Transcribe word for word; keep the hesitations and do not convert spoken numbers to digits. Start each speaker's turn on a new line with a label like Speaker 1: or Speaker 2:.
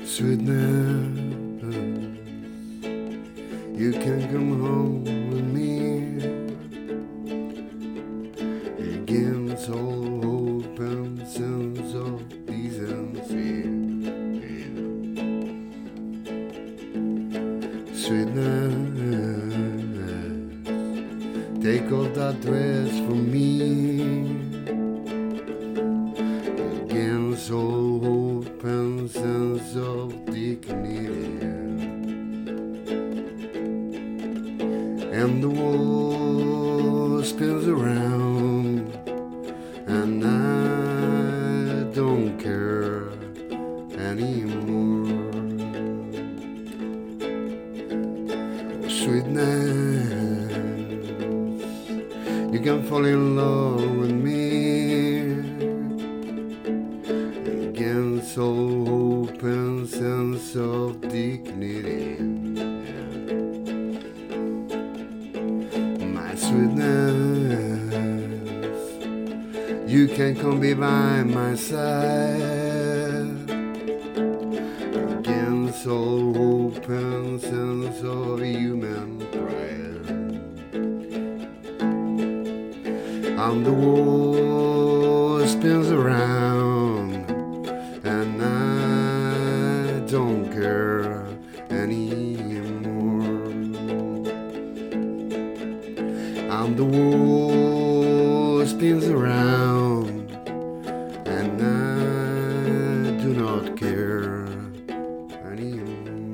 Speaker 1: Sweetness, you can come home with me against all hope and sense of decency. Sweetness, take off that dress from me against all hope and sense of dignity. And the world spins around, and I don't care anymore. Sweetness, you can fall in love with me against all hope and sense of dignity. My sweetness, you can come be by my side against all hope and sense of human pride. And the world spins around, and I don't care anymore. And the world spins around, and I do not care anymore.